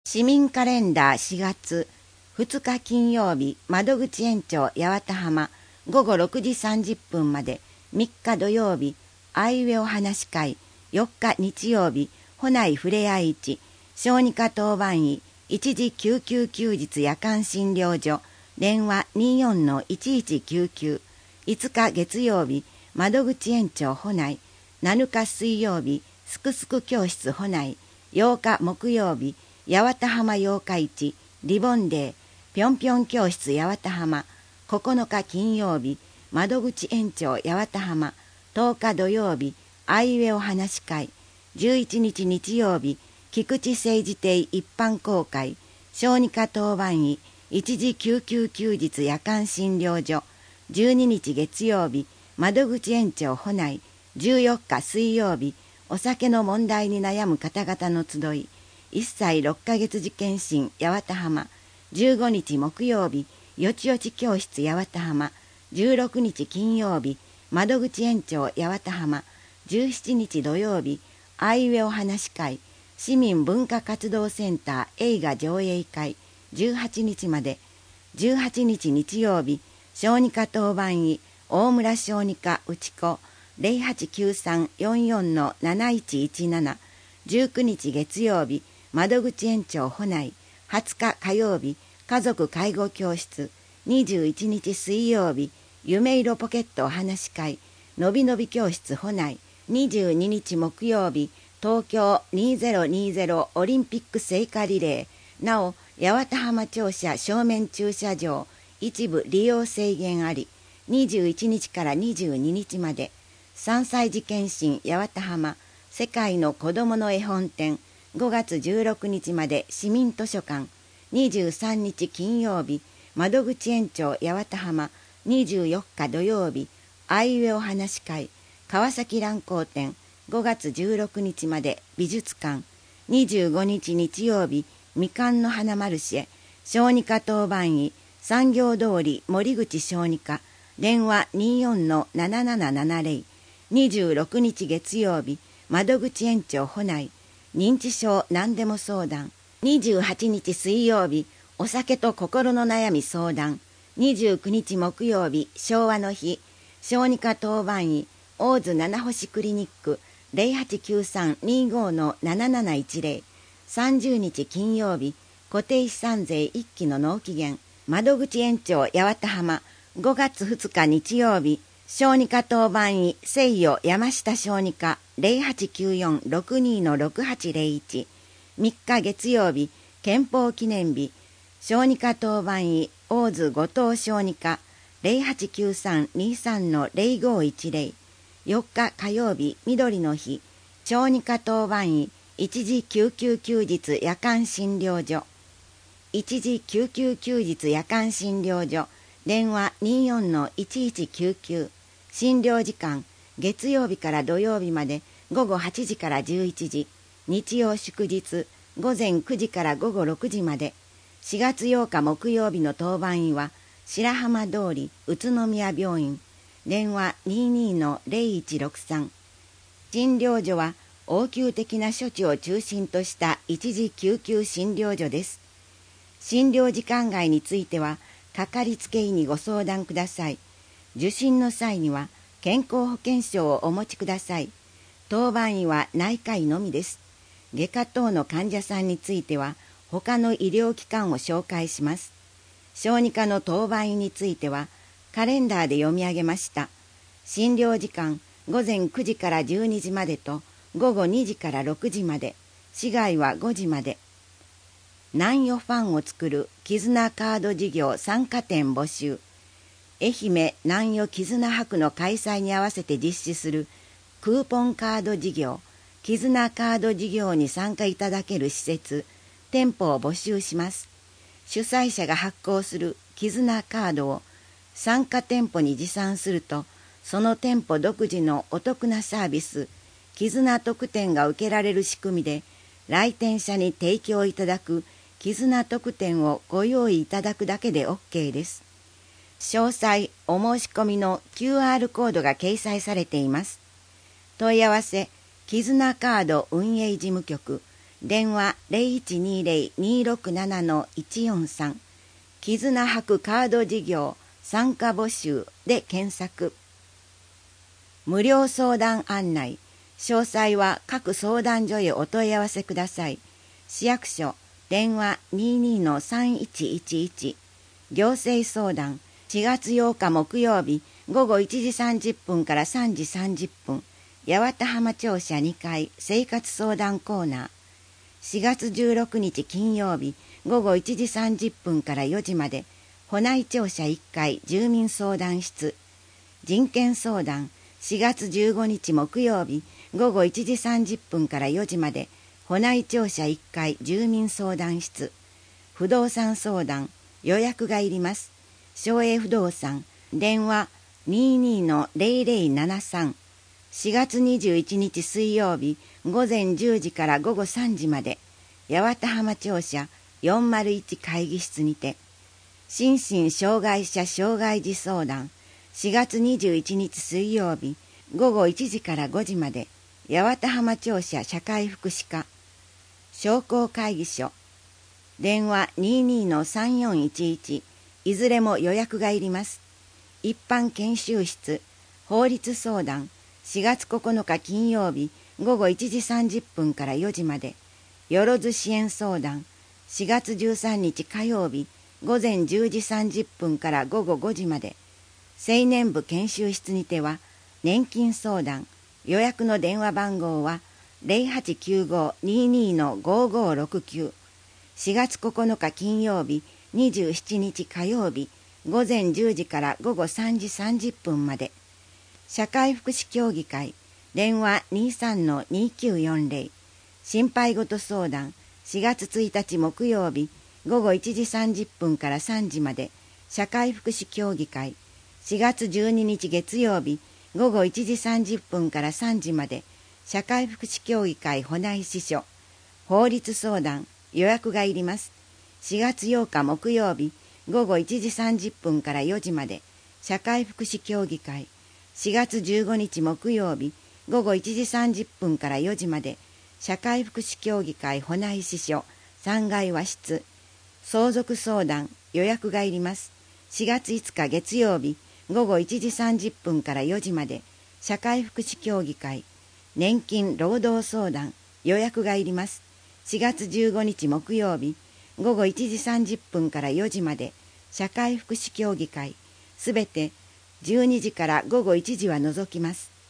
市民カレンダー4月2日金曜日、窓口園長八幡浜午後6時30分まで。3日土曜日、あいうえお話し会。4日日曜日、保内ふれあい市小児科当番医一時救急休日夜間診療所電話 24-1199。 5日月曜日、窓口園長保内。7日水曜日、すくすく教室保内。8日木曜日、八幡浜八日市リボンデーぴょんぴょん教室八幡浜。9日金曜日、窓口園長八幡浜。10日土曜日、あいうえお話し会。11日日曜日、菊池政治亭一般公開小児科当番医一時救急休日夜間診療所。12日月曜日、窓口園長保内。14日水曜日、お酒の問題に悩む方々の集い1歳6ヶ月児検診八幡浜。15日木曜日、よちよち教室八幡浜。16日金曜日、窓口園長八幡浜。17日土曜日、あいうえお話し会市民文化活動センター映画上映会18日まで。18日日曜日、小児科当番医大村小児科内子 089344-7117。19日月曜日、窓口園長保内。20日火曜日、家族介護教室。21日水曜日、夢色ポケットお話し会のびのび教室保内。22日木曜日、東京2020オリンピック聖火リレー。なお八幡浜庁舎正面駐車場一部利用制限あり。21日から22日まで。3歳児検診八幡浜世界の子どもの絵本展5月16日まで市民図書館。23日金曜日、窓口園長八幡浜。24日土曜日、あいうえお話し会川崎蘭光展5月16日まで美術館。25日日曜日、みかんの花マルシェ小児科当番医産業通り森口小児科電話 24-7770。26日月曜日、窓口園長保内。認知症何でも相談。28日水曜日、お酒と心の悩み相談。29日木曜日、昭和の日小児科当番医大津七星クリニック 089325-7710。30日金曜日、固定資産税1期の納期限窓口園長八幡浜。5月2日日曜日、小児科当番医西予山下小児科 0894-62-6801。3日月曜日、憲法記念日小児科当番医大津後藤小児科 089323-0510。4日火曜日、緑の日小児科当番医一時救急休日夜間診療所。一時救急休日夜間診療所電話 24-1199。診療時間月曜日から土曜日まで午後8時から11時。日曜祝日午前9時から午後6時まで。4月8日木曜日の当番医は白浜通り宇都宮病院電話 22-0163。診療所は応急的な処置を中心とした一時救急診療所です。診療時間外についてはかかりつけ医にご相談ください。受診の際には健康保険証をお持ちください。当番医は内科医のみです。外科等の患者さんについては他の医療機関を紹介します。小児科の当番医についてはカレンダーで読み上げました。診療時間午前9時から12時までと午後2時から6時まで。市外は5時まで。南予ファンを作る絆カード事業参加店募集。愛媛南予絆博の開催に合わせて実施するクーポンカード事業絆カード事業に参加いただける施設店舗を募集します。主催者が発行する絆カードを参加店舗に持参すると、その店舗独自のお得なサービス絆特典が受けられる仕組みで、来店者に提供いただく絆特典をご用意いただくだけで OK です。詳細お申し込みの QR コードが掲載されています。問い合わせ絆カード運営事務局電話0120-267-143、絆博カード事業参加募集で検索。無料相談案内、詳細は各相談所へお問い合わせください。市役所、電話22-3111、行政相談、4月8日木曜日、午後1時30分から3時30分、八幡浜庁舎2階生活相談コーナー。4月16日金曜日、午後1時30分から4時まで、保内庁舎1階住民相談室。人権相談、4月15日木曜日、午後1時30分から4時まで、保内庁舎1階住民相談室。不動産相談、予約がいります。松栄不動産、電話22-0073。4月21日水曜日、午前10時から午後3時まで、八幡浜庁舎401会議室にて。心身障害者障害児相談、4月21日水曜日、午後1時から5時まで、八幡浜庁舎社会福祉課。商工会議所、電話22-3411、いずれも予約がいります。一般研修室、法律相談、4月9日金曜日、午後1時30分から4時まで、よろず支援相談、4月13日火曜日、午前10時30分から午後5時まで、青年部研修室にては、年金相談、予約の電話番号は0895-22-5569。4月9日金曜日、27日火曜日、午前10時から午後3時30分まで。社会福祉協議会、電話23-2940。心配事相談、4月1日木曜日、午後1時30分から3時まで。社会福祉協議会、4月12日月曜日、午後1時30分から3時まで、社会福祉協議会保内支所。法律相談、予約がいります。4月8日木曜日、午後1時30分から4時まで、社会福祉協議会。4月15日木曜日、午後1時30分から4時まで、社会福祉協議会保内支所、3階和室。相続相談、予約がいります。4月5日月曜日、午後1時30分から4時まで、社会福祉協議会。年金労働相談、予約がいります。4月15日木曜日、午後1時30分から4時まで、社会福祉協議会。すべて12時から午後1時は除きます。